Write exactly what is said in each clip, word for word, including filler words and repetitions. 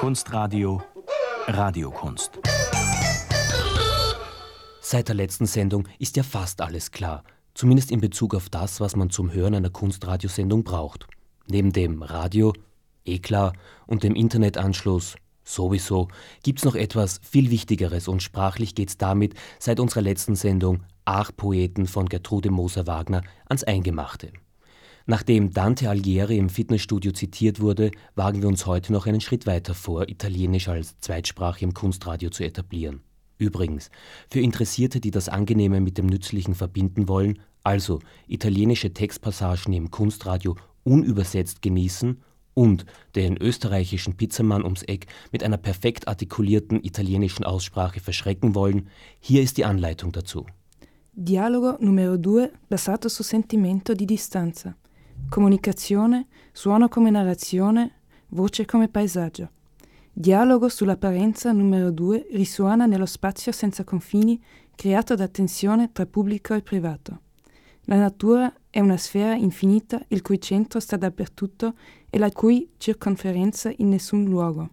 Kunstradio Radiokunst. Seit der letzten Sendung ist ja fast alles klar. Zumindest in Bezug auf das, was man zum Hören einer Kunstradiosendung braucht. Neben dem Radio, eh klar, und dem Internetanschluss, sowieso, gibt's noch etwas viel Wichtigeres und sprachlich geht's damit seit unserer letzten Sendung Ach-Poeten von Gertrude Moser-Wagner ans Eingemachte. Nachdem Dante Alighieri im Fitnessstudio zitiert wurde, wagen wir uns heute noch einen Schritt weiter vor, Italienisch als Zweitsprache im Kunstradio zu etablieren. Übrigens, für Interessierte, die das Angenehme mit dem Nützlichen verbinden wollen, also italienische Textpassagen im Kunstradio unübersetzt genießen und den österreichischen Pizzamann ums Eck mit einer perfekt artikulierten italienischen Aussprache verschrecken wollen, hier ist die Anleitung dazu. Dialogo numero due basato su sentimento di distanza. Comunicazione, suono come narrazione, voce come paesaggio. Dialogo sull'apparenza numero due risuona nello spazio senza confini creato da tensione tra pubblico e privato. La natura è una sfera infinita il cui centro sta dappertutto e la cui circonferenza in nessun luogo.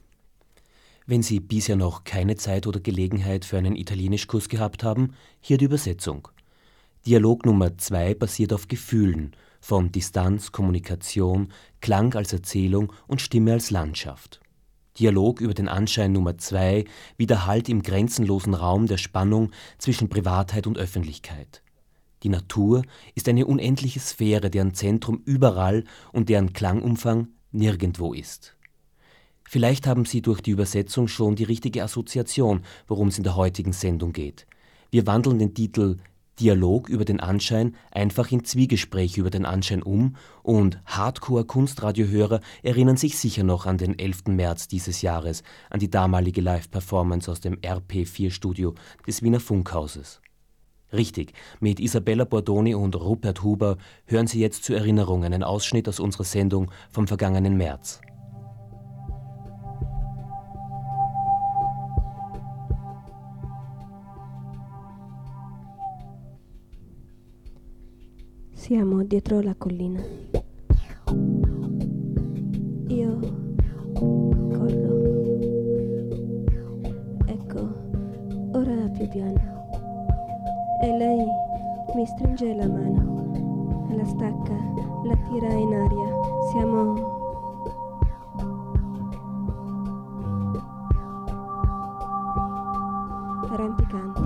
Wenn Sie bisher noch keine Zeit oder Gelegenheit für einen Italienischkurs gehabt haben, hier die Übersetzung. Dialog Nummer zwei basiert auf Gefühlen, von Distanz, Kommunikation, Klang als Erzählung und Stimme als Landschaft. Dialog über den Anschein Nummer zwei widerhallt im grenzenlosen Raum der Spannung zwischen Privatheit und Öffentlichkeit. Die Natur ist eine unendliche Sphäre, deren Zentrum überall und deren Klangumfang nirgendwo ist. Vielleicht haben Sie durch die Übersetzung schon die richtige Assoziation, worum es in der heutigen Sendung geht. Wir wandeln den Titel Dialog über den Anschein einfach in Zwiegespräch über den Anschein um und Hardcore-Kunstradiohörer erinnern sich sicher noch an den elften März dieses Jahres, an die damalige Live-Performance aus dem R P vier Studio des Wiener Funkhauses. Richtig, mit Isabella Bordoni und Rupert Huber hören Sie jetzt zur Erinnerung einen Ausschnitt aus unserer Sendung vom vergangenen März. Siamo dietro la collina. Io corro. Ecco, ora più piano. E lei mi stringe la mano, la stacca, la tira in aria. Siamo arrampicanti.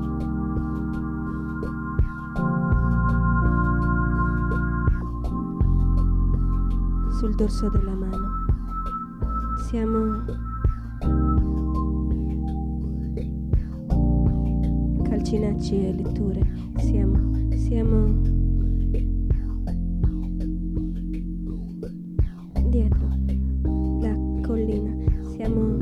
Sul dorso della mano. Siamo calcinacci e letture. Siamo, siamo dietro la collina. Siamo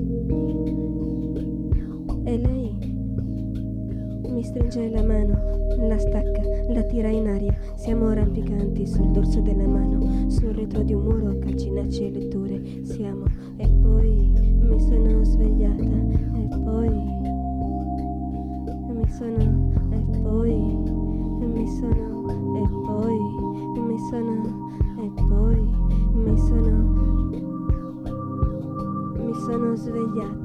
e lei mi stringe la mano, la stacca, la tira in aria. Siamo arrampicanti sul dorso della mano, sul retro di un muro, calcinacci e letture. Siamo, e poi mi sono svegliata, e poi mi sono, e poi mi sono, e poi mi sono, e poi mi sono, mi sono svegliata.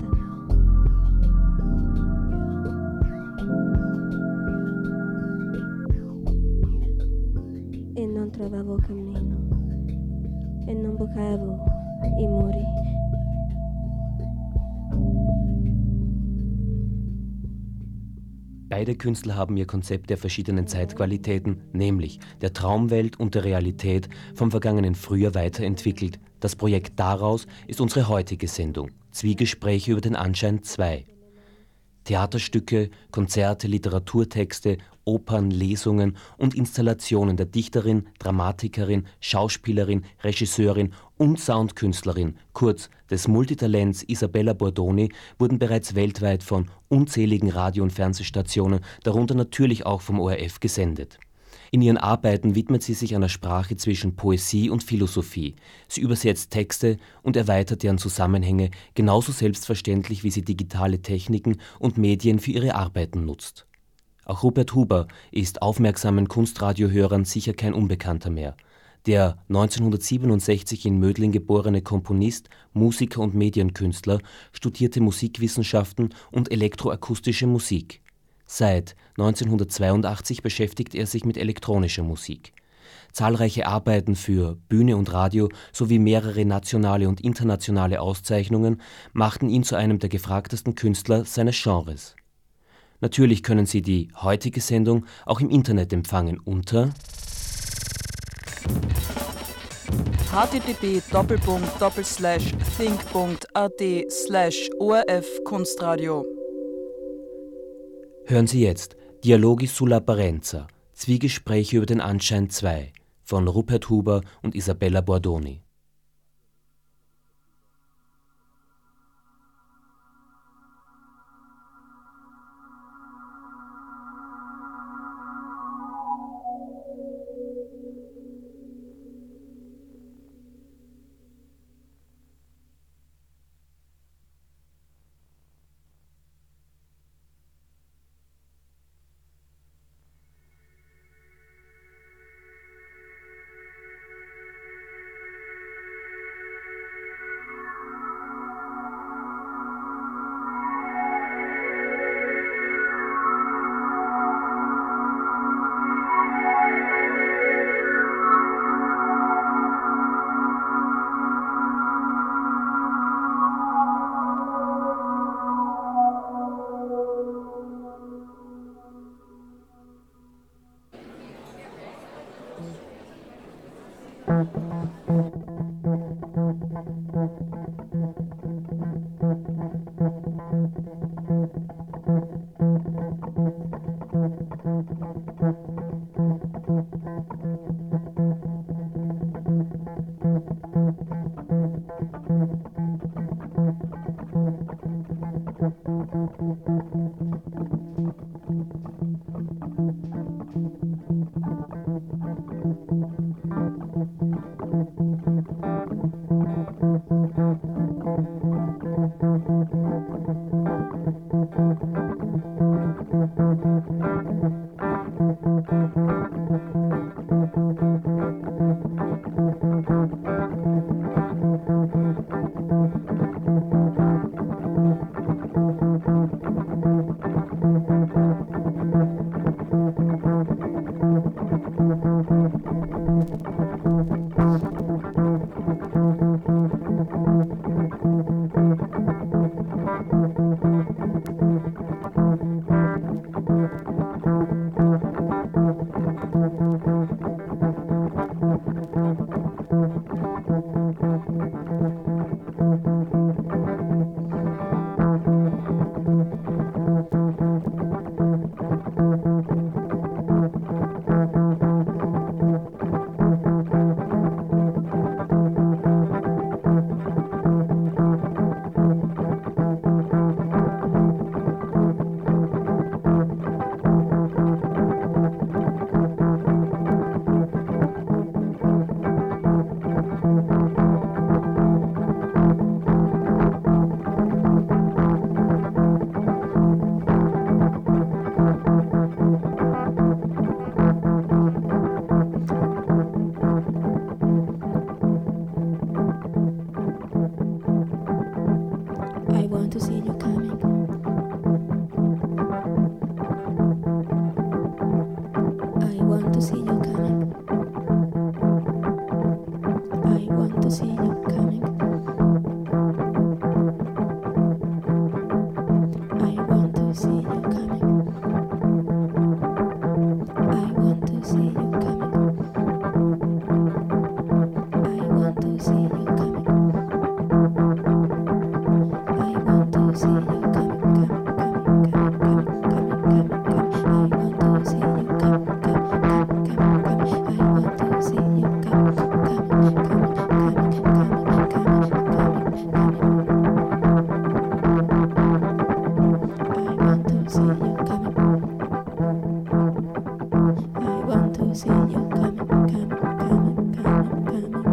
E non trovavo cammino, e non bucavo i muri. Beide Künstler haben ihr Konzept der verschiedenen Zeitqualitäten, nämlich der Traumwelt und der Realität, vom vergangenen Frühjahr weiterentwickelt. Das Projekt daraus ist unsere heutige Sendung, Zwiegespräche über den Anschein zwei. Theaterstücke, Konzerte, Literaturtexte, Opern, Lesungen und Installationen der Dichterin, Dramatikerin, Schauspielerin, Regisseurin und Soundkünstlerin, kurz des Multitalents Isabella Bordoni, wurden bereits weltweit von unzähligen Radio- und Fernsehstationen, darunter natürlich auch vom O R F, gesendet. In ihren Arbeiten widmet sie sich einer Sprache zwischen Poesie und Philosophie. Sie übersetzt Texte und erweitert deren Zusammenhänge genauso selbstverständlich, wie sie digitale Techniken und Medien für ihre Arbeiten nutzt. Auch Rupert Huber ist aufmerksamen Kunstradiohörern sicher kein Unbekannter mehr. Der neunzehnhundertsiebenundsechzig in Mödling geborene Komponist, Musiker und Medienkünstler studierte Musikwissenschaften und elektroakustische Musik. Seit neunzehnhundertzweiundachtzig beschäftigt er sich mit elektronischer Musik. Zahlreiche Arbeiten für Bühne und Radio sowie mehrere nationale und internationale Auszeichnungen machten ihn zu einem der gefragtesten Künstler seines Genres. Natürlich können Sie die heutige Sendung auch im Internet empfangen unter http doppelpunkt doppelslash think.at slash orf Kunstradio. Hören Sie jetzt Dialoghi sull'apparenza, Zwiegespräche über den Anschein zwei von Rupert Huber und Isabella Bordoni.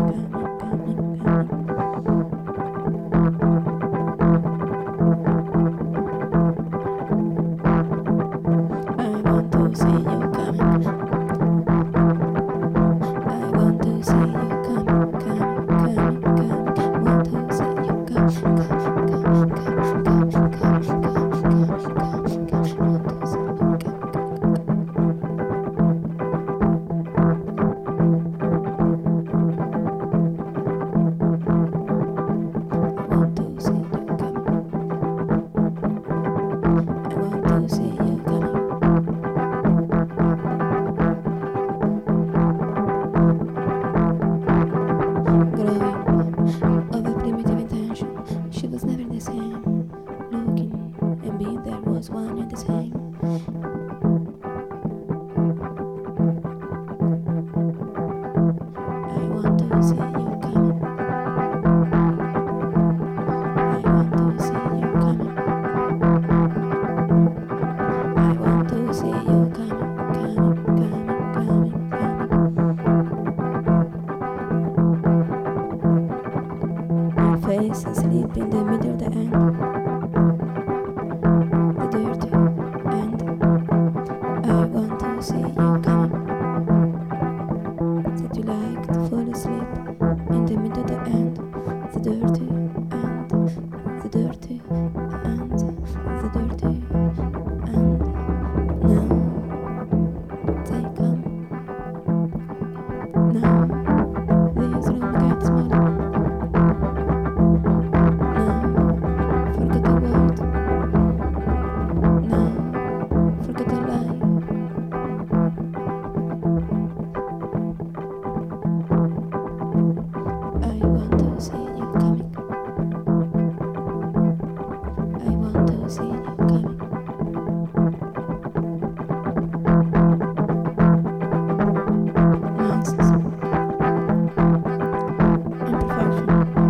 Coming, coming, coming, coming, coming, coming. always one and the same. I want to see you coming. I want to see you coming. I want to see you coming, coming, coming, coming, coming. Your face asleep in the middle of the end. The dirty end. I want to see you coming. Said you like to fall asleep in the middle of the end. The dirty end. The dirty end. The dirty end. Now they come. Now this room gets smaller. Now forget the world. Now forget the lie. I want to see you coming. I want to see you coming. Nonsense. Imperfection.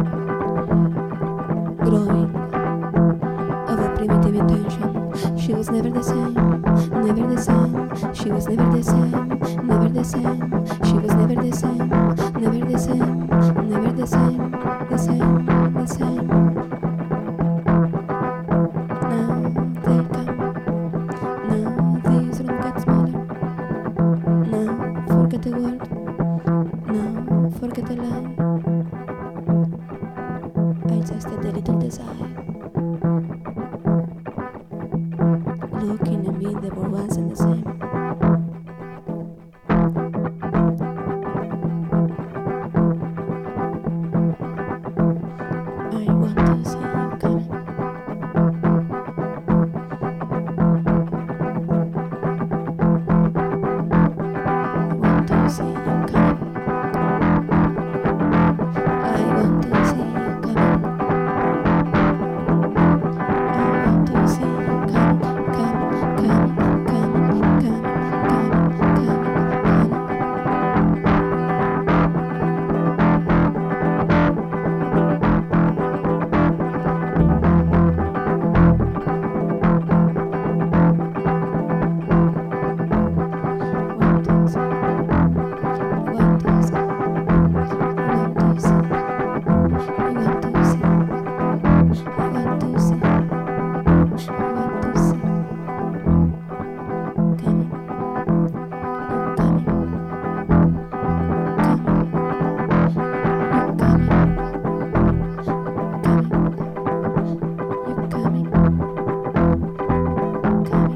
Growing of a primitive intention. She was never the same, never the same. She was never the same, never the same. She was never the same, never the same, never the same, the same, the same. Now they come. Now this room gets smaller. Now forget the world. Now forget the lie. I just had a little desire. Looking at me, they were once and the same. I want to see you coming. I want to see you coming. I want to see you coming. I want to see you coming, coming, coming, coming, coming, coming, coming, coming. Want to see, want to see, want to see, I want to see, I want to see, I want to see. Coming, you're coming, coming, you're coming, coming, you're coming, coming,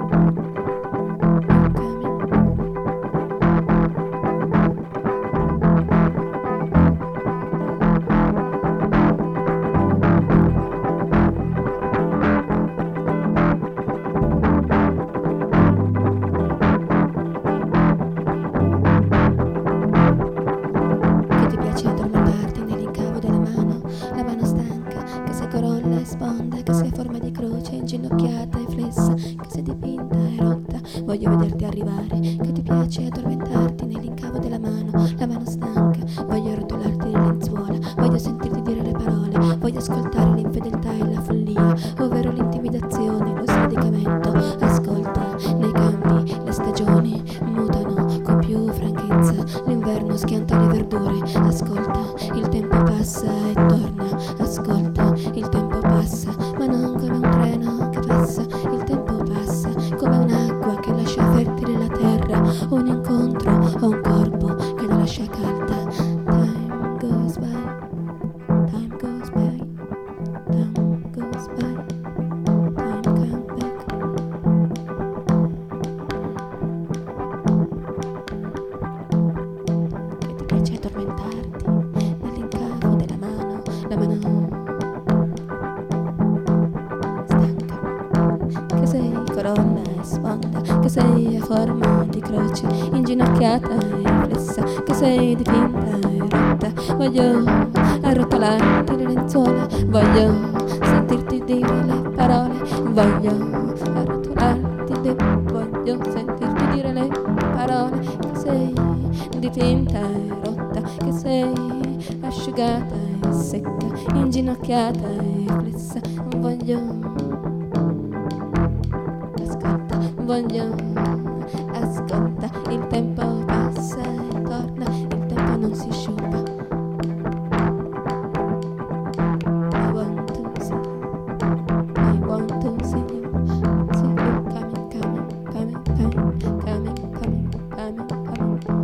che ti piace addormentarti nell'incavo della mano, la mano stanca, che se corolla e sponda, che se forma di croce, inginocchiata e flessa, che se dipinta e rotta, voglio vederti arrivare, che ti piace addormentarti nell'incavo della mano, la mano stanca, voglio rotolarti le lenzuola, voglio sentirti dire le parole, voglio ascoltare l'infedeltà e la follia, ovvero l'intimidazione, lo sradicamento, ascolta, nei campi le stagioni mutano con più franchezza, l'inverno schianta le verdure, ascolta, il tempo passa e torna, ascolta, il tempo passa, ma non come un treno che passa, il tempo passa come un'acqua che lascia fertile la terra, un incontro o un corpo che la lascia calda. Time goes by, time goes by, time goes by, time comes back. Che ti piace addormentarti nell'incavo della mano, la mano stanca, che sei corona e sponda, che sei a forma di croce, inginocchiata e flessa, che sei dipinta e rotta, voglio arrotolarti le lenzuola, voglio sentirti dire le parole, voglio arrotolarti il debito, voglio sentirti dire le parole, che sei dipinta e rotta, che sei asciugata e secca, inginocchiata e flessa. Voglio, ascolta, voglio, ascolta, il tempo passa e torna, il tempo non si sciupa. I want to see you, I want to see you, see you coming, coming, coming, coming, coming, coming, coming, coming.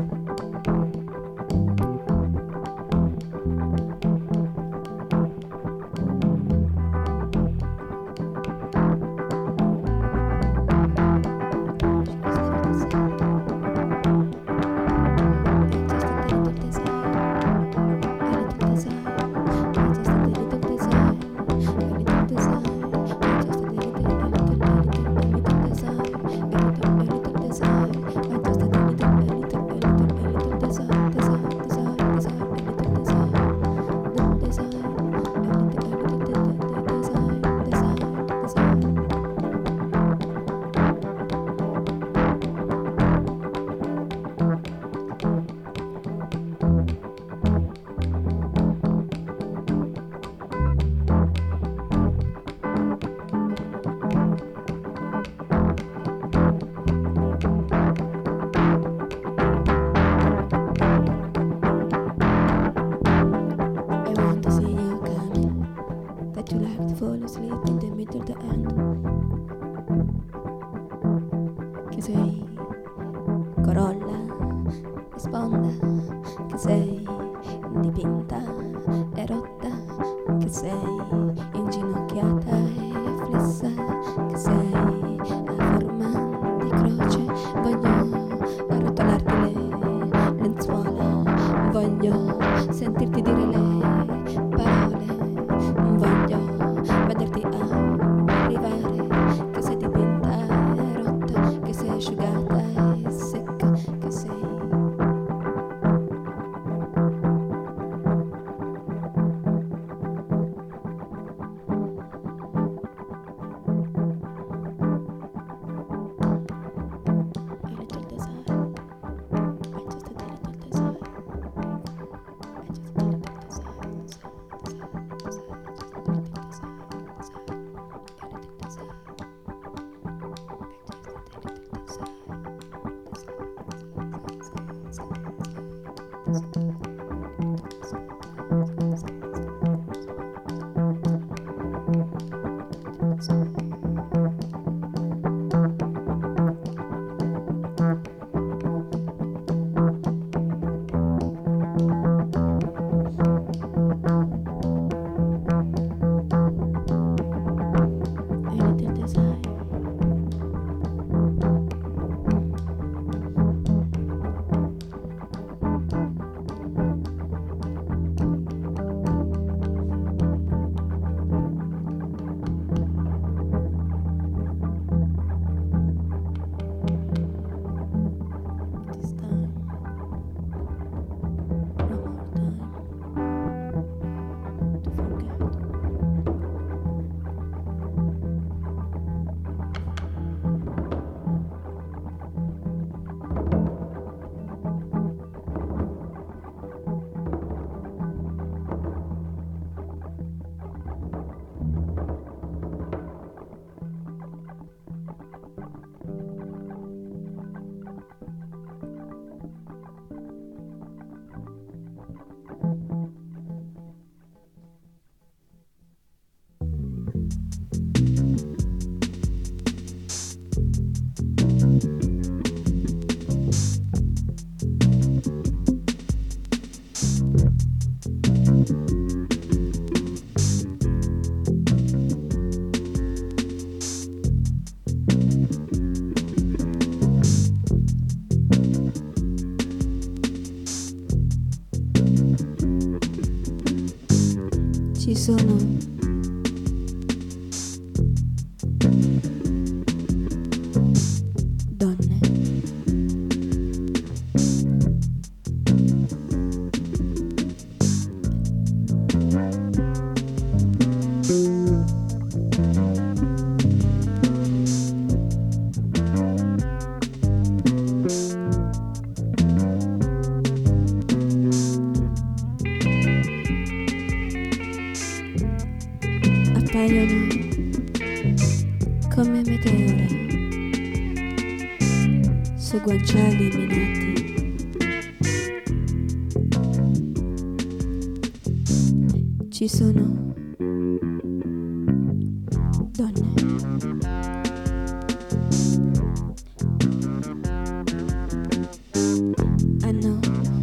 Ci sono donne come meteore su guanciali minati. Ci sono donne. Hanno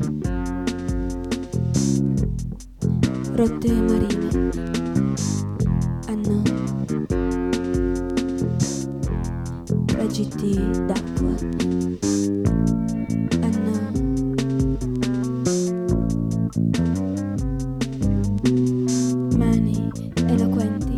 rotte marine. Hanno tragitti d'acqua. Hanno mani eloquenti.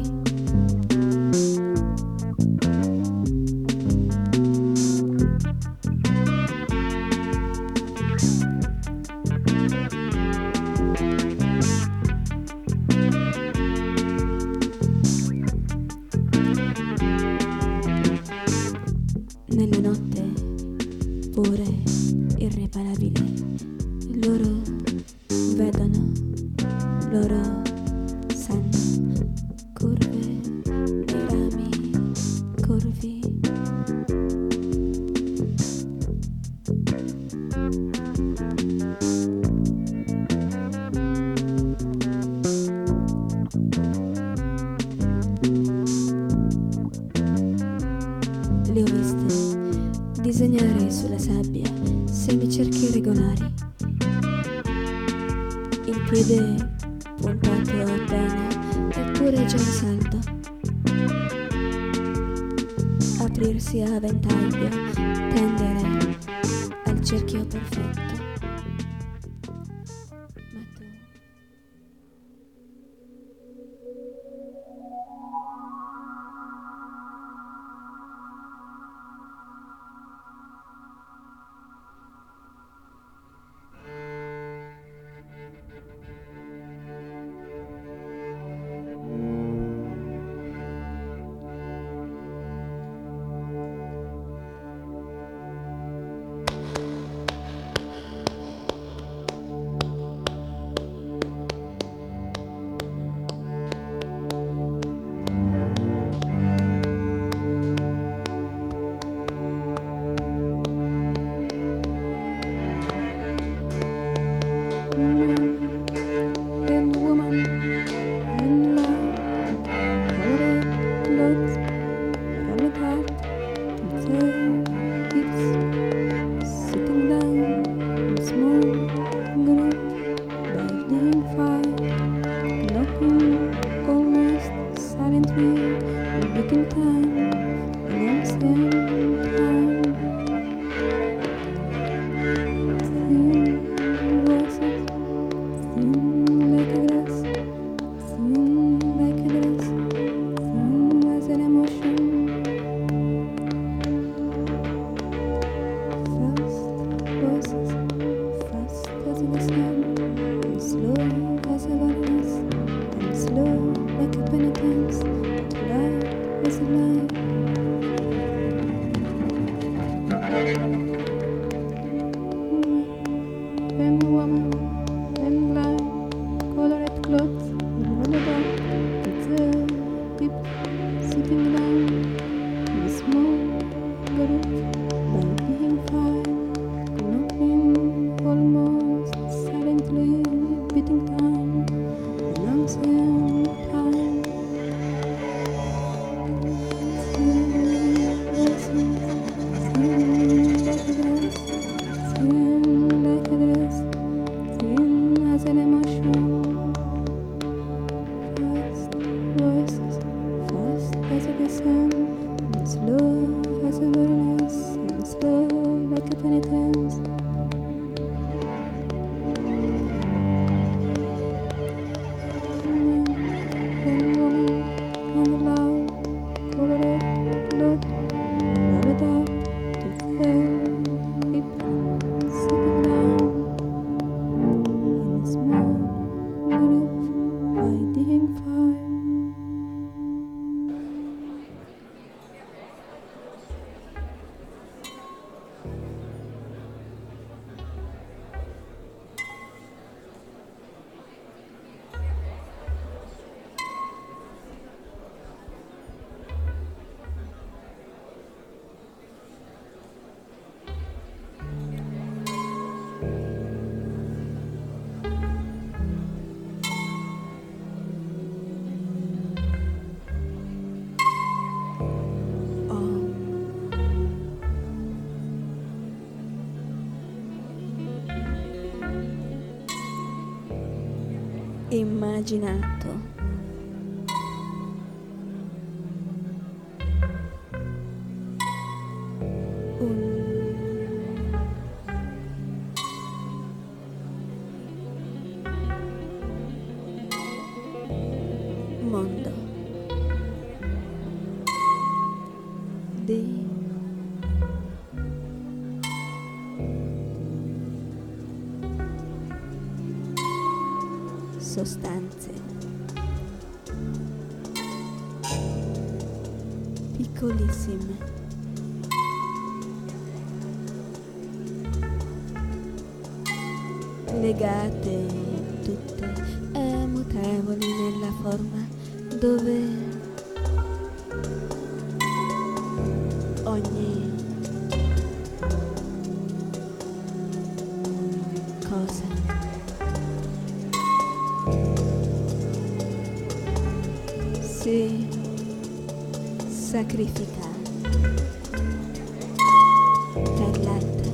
Nella notte pure irreparabile, loro vedono, loro sanno, curve nei rami curvi. Le ho viste disegnare sulla sabbia semicerchi regolari, il piede puntato appena, eppure già in salto, aprirsi a ventaglio, tendere al cerchio perfetto. Ma tu... immaginato. Mondo di sostanze piccolissime, legate tutte e mutevoli nella forma, dove ogni cosa si sacrifica per l'altra.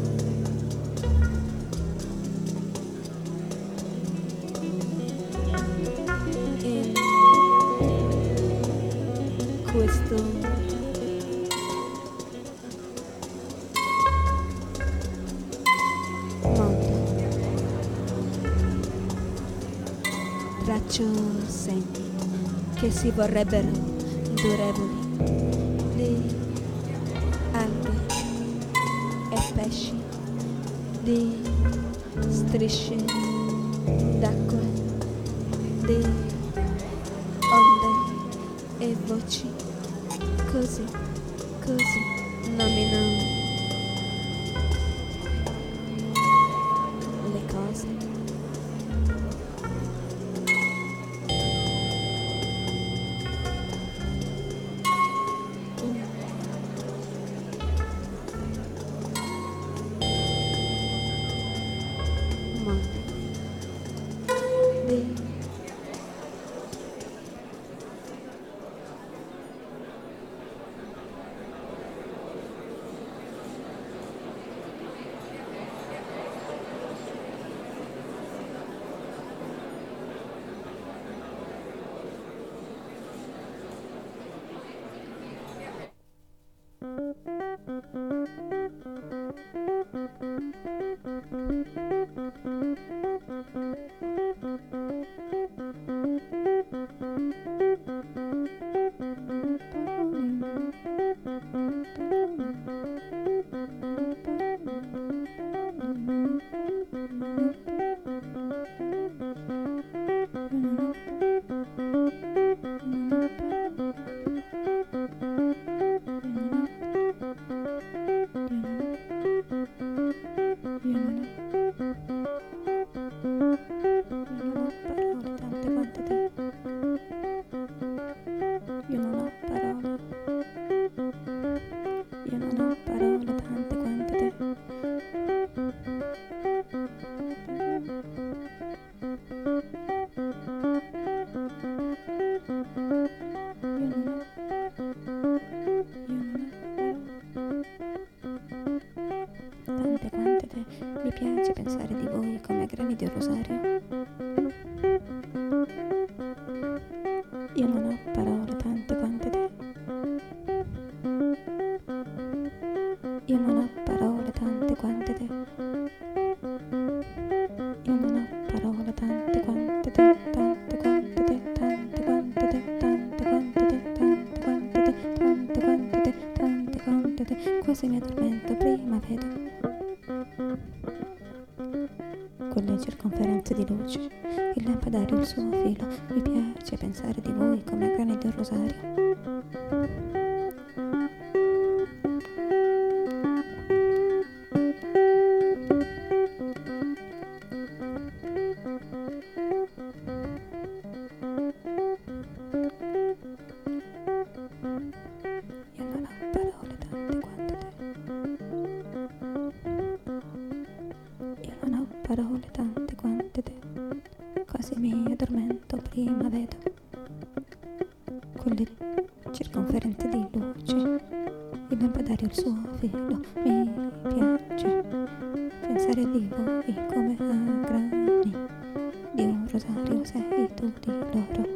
In questo mondo traccio segni che si vorrebbero durevoli di alghe e pesci, di strisce d'acqua, di onde e voci, così, così nomino le cose. Mi piace pensare di voi come grani di un rosario. Io non ho parole tante quante te. Io non ho parole tante quante te. Io non ho parole tante quante te, tante quante te, tante quante te, tante quante te, tante quante te, tante quante te, tante quante te. Quasi mi addormento, prima vedo quelle circonferenze di luce, il lampadario il suo filo. Mi piace pensare di voi come grani di un rosario. Io non ho parole tante quante te. Io non ho parole tante quante te. Quasi mi addormento, prima vedo quelle circonferenze di luce, il lampadario il suo filo. Mi piace pensare di voi come a grani di un rosario sei tu di loro.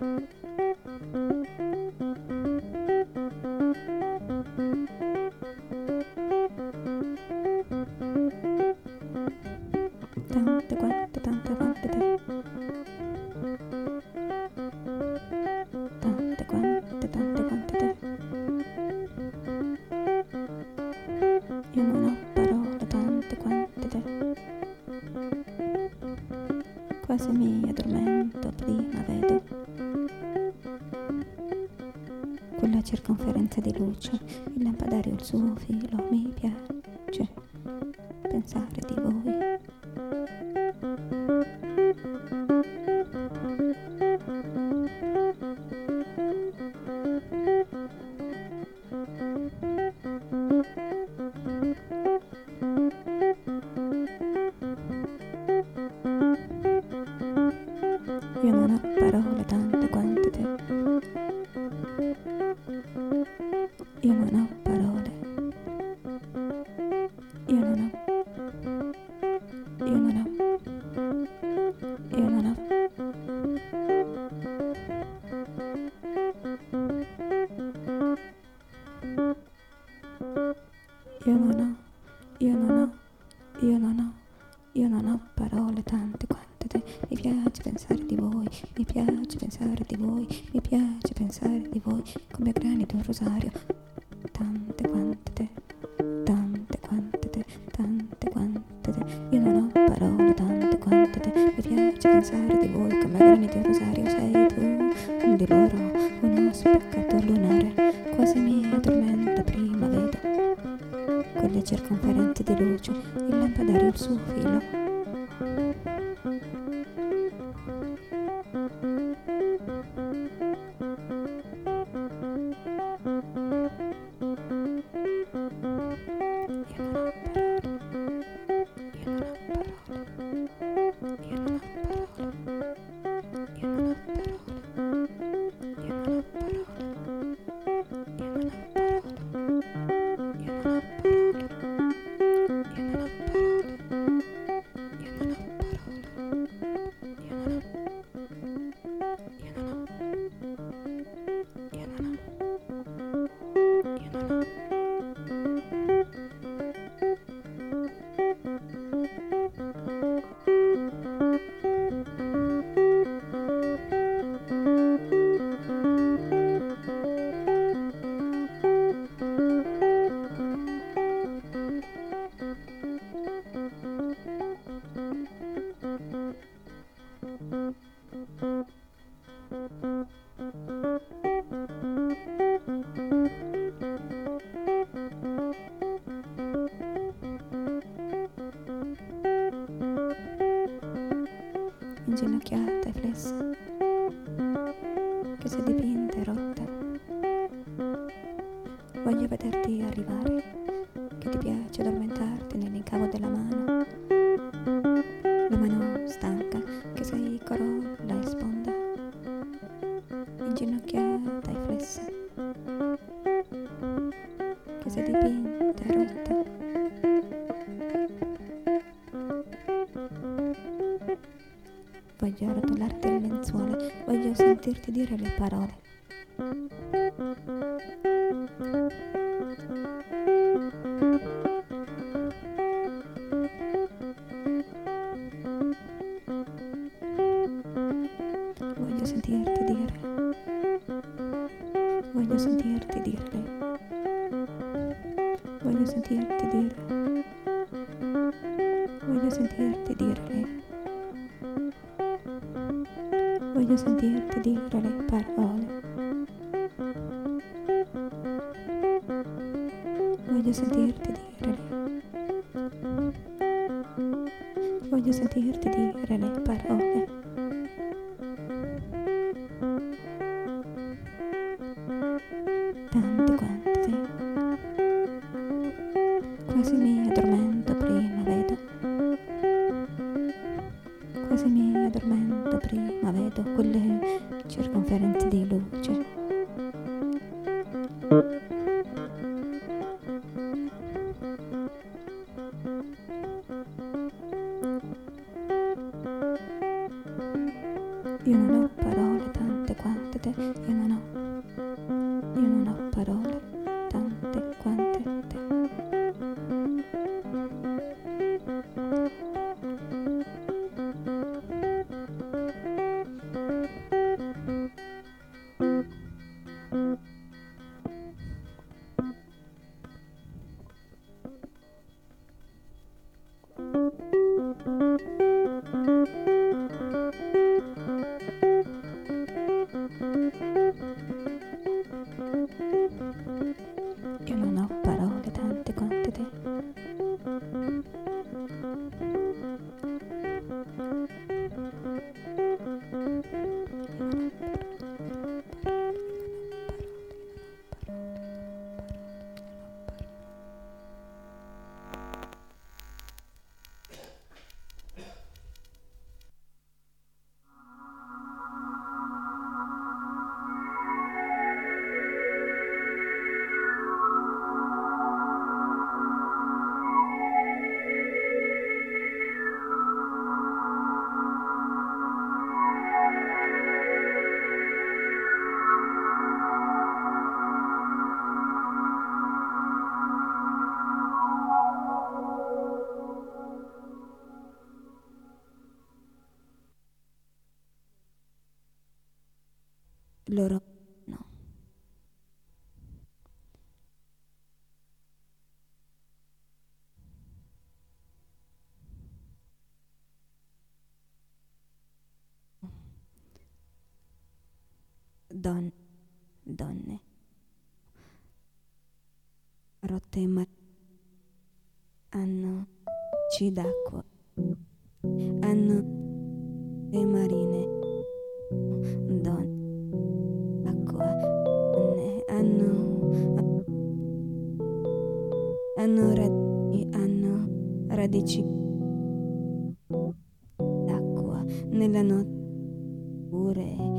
Tante quante, tante quante te. Tante quante, tante quante te. Io non ho parole, tante quante te. Quasi mi addormento, prima vedo quella circonferenza di luce, il lampadario, il suo filo, mi piace pensare di voi. Io non ho parole, tante quante te. Io non ho parole. Io non ho. Io non ho. Io non ho. Io non ho. Io non ho. Io non ho. Io non ho parole, tante quante te. Mi piace pensare di voi, mi piace pensare di voi, mi piace pensare di voi come grani di un rosario. Tante quante te, tante quante te, tante quante te. Io non ho parole, tante quante te. Mi piace pensare di voi come grani di un rosario. Sei tu di loro, uno spaccato lunare. Quasi mi addormento, prima vedo quelle circonferenze di luce, il lampadario, il suo filo. Inginocchiata e flessa, che si è dipinta e rotta. Voglio vederti arrivare, che ti piace addormentarti nell'incavo della mano, la mano stanca, che sei corolla e sponda. Inginocchiata e flessa, che si è dipinta e rotta. Voglio rotolarti le lenzuola, voglio sentirti dire le parole. Voglio sentirti dire. Voglio sentirti dirle. Voglio sentirti dire. Voglio sentirti dirle. Voglio sentirti dire le parole. Voglio sentirti dire le. Voglio sentirti dire le parole. Tante quante te. Quasi mi addormento, prima vedo. Quasi mi addormento, prima vedo quelle circonferenze di luce. loro no. Don, donne, rotte ma hanno C d'acqua, hanno le marine, donne, acqua, donne, hanno, hanno radici, hanno radici d'acqua, nella notte pure.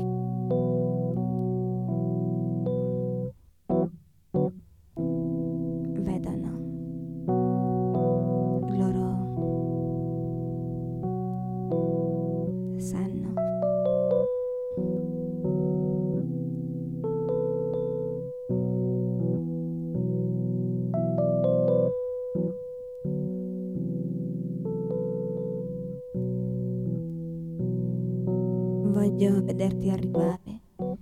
Voglio vederti arrivare,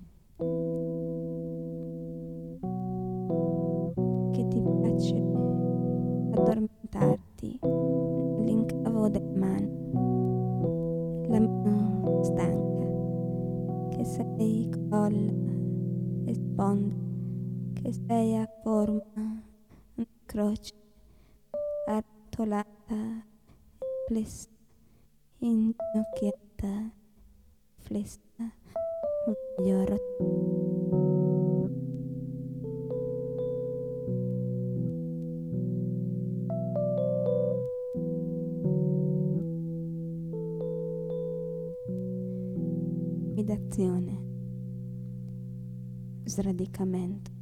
che ti piace addormentarti, l'incavo della mano, la mano stanca, che sei colla e sponda, che sei a forma di croce, arrotolata, flessa, inginocchiata. Flessa, voglio rot- Meditazione, sradicamento,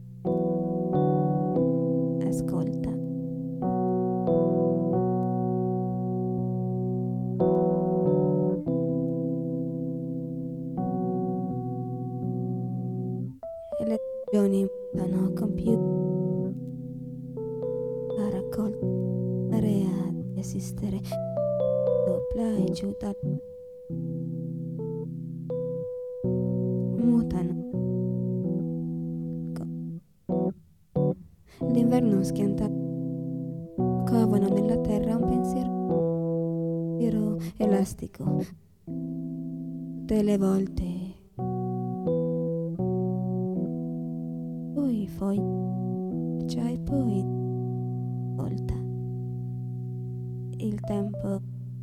ascolta. Le azioni sono compiute a raccogliere, ad esistere, sopra e giù dal mutano. L'inverno schianta, covano nella terra un pensiero elastico. Tutte le volte poi foglia e poi volta. Il tempo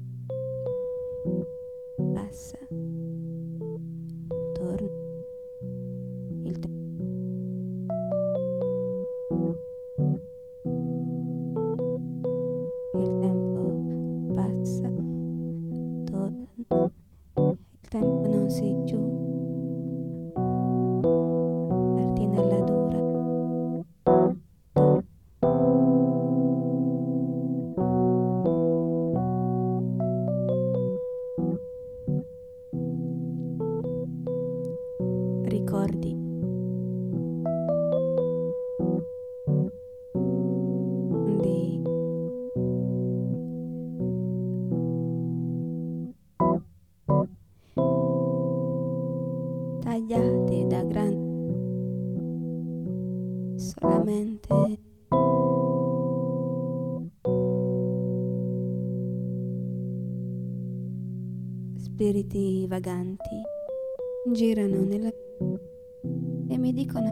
passa, torna. Il tempo il tempo passa, torna. Il tempo non si giù. Parti nella dura. Ricordi di tagliate da grandi solamente spiriti vaganti girano nella e mi dicono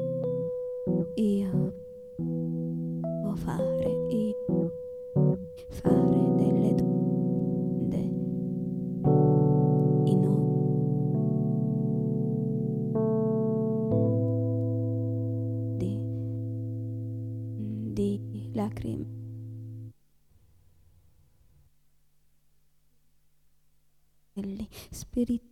io può fare io fare delle domande inutili di, di lacrime. Spiriti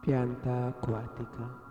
Pianta acquatica.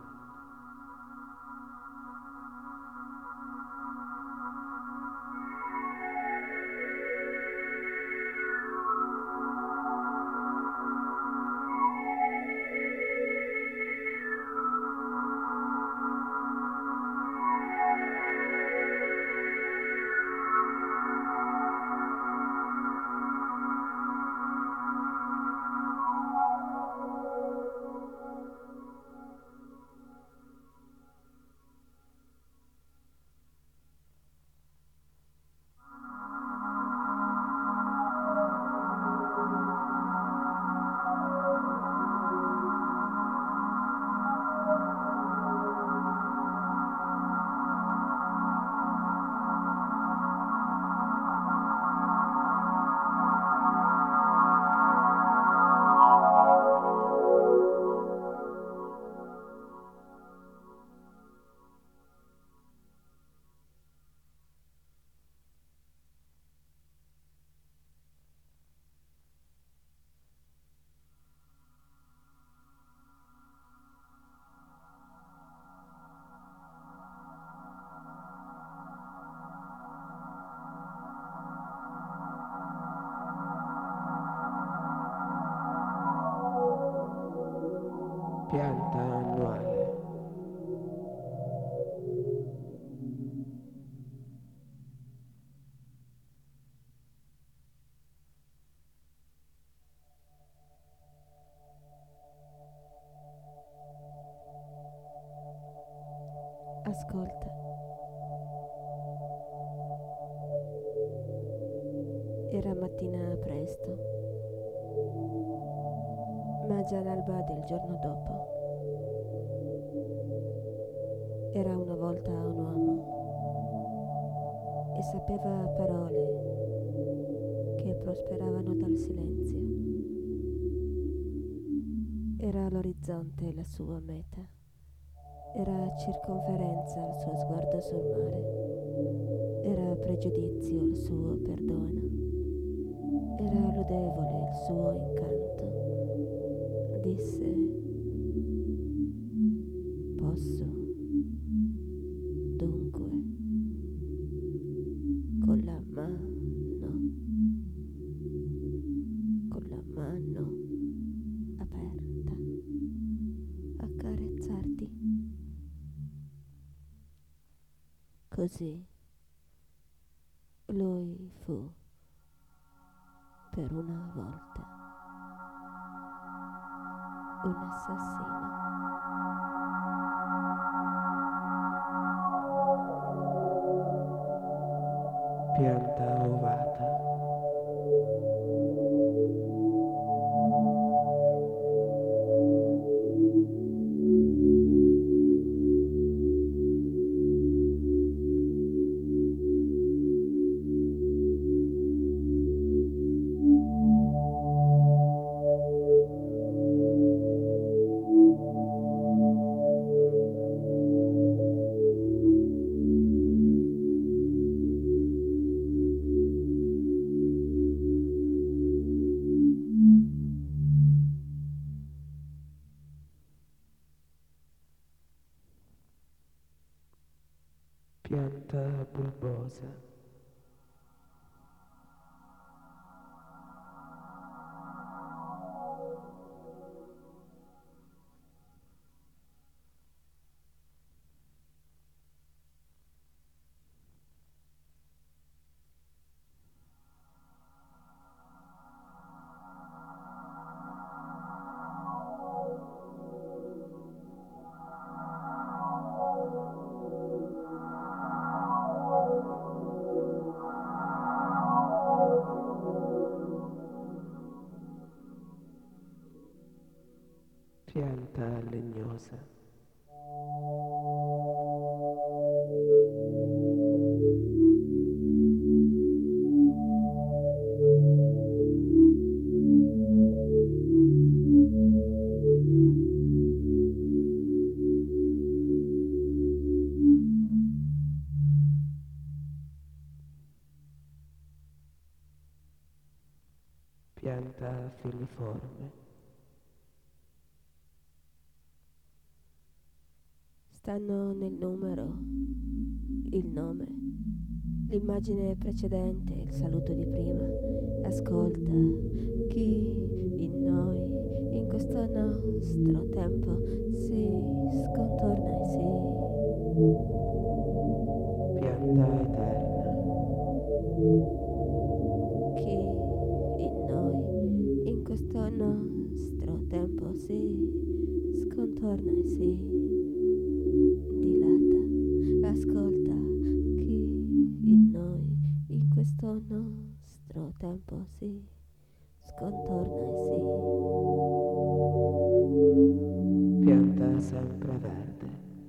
Pianta annuale. Ascolta. Era mattina presto, ma già l'alba del giorno dopo. Era una volta un uomo e sapeva parole che prosperavano dal silenzio. Era l'orizzonte la sua meta, era circonferenza il suo sguardo sul mare, era pregiudizio il suo perdono, era lodevole il suo incanto. Disse: posso, dunque, con la mano, con la mano aperta, accarezzarti. Così lui fu per una volta un assassino. Pianta ovata. Pianta bulbosa. Pianta legnosa. Pianta filiforme. stanno nel numero, il nome, l'immagine precedente, il saluto di prima. Ascolta, chi in noi, in questo nostro tempo, si scontorna e si... Pianta eterna. Chi in noi, in questo nostro tempo, si scontorna e si dilata. Ascolta, chi in noi, in questo nostro tempo, si scontorna e si Pianta sempre verde.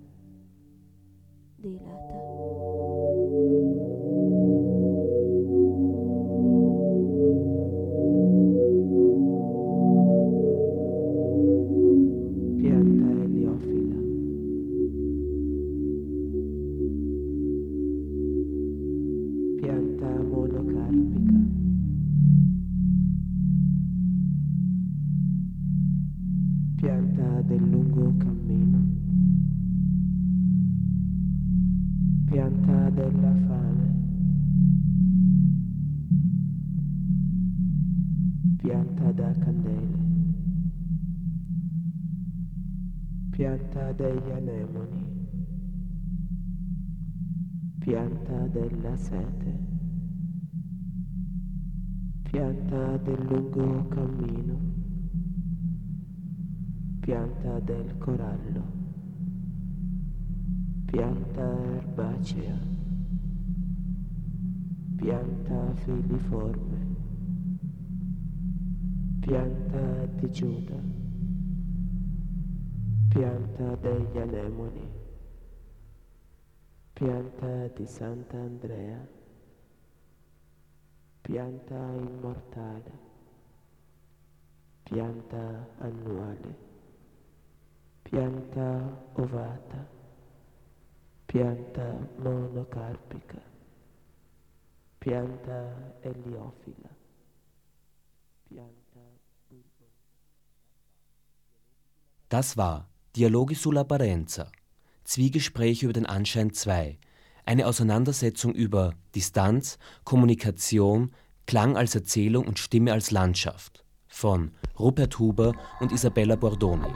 dilata. Pianta eliofila. Pianta monocarpica. Pianta del lungo cammino. Pianta della fame. Pianta da candele. Pianta degli anemoni. Pianta della sete. Pianta del lungo cammino. Pianta del corallo. Pianta erbacea. Pianta filiforme. Pianta di Giuda. Pianta degli anemoni. Pianta di Sant'Andrea. Pianta immortale. Pianta annuale. Pianta ovata. Pianta monocarpica. Pianta eliofila. Pianta bulbosa. Das war Dialogi sulla Parenza, Zwiegespräche über den Anschein zwei, eine Auseinandersetzung über Distanz, Kommunikation, Klang als Erzählung und Stimme als Landschaft von Rupert Huber und Isabella Bordoni.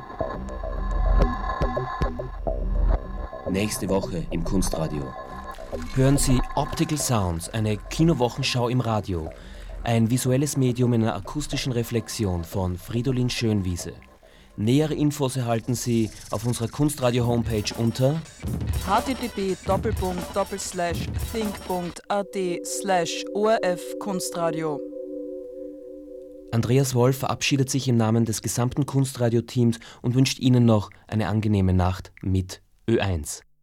Nächste Woche im Kunstradio. Hören Sie Optical Sounds, eine Kinowochenschau im Radio, ein visuelles Medium in einer akustischen Reflexion von Fridolin Schönwiese. Nähere Infos erhalten Sie auf unserer Kunstradio-Homepage unter h t t p doppelpunkt doppel slash think punkt a t slash o r f Kunstradio. Andreas Wolf verabschiedet sich im Namen des gesamten Kunstradio-Teams und wünscht Ihnen noch eine angenehme Nacht mit Ö eins.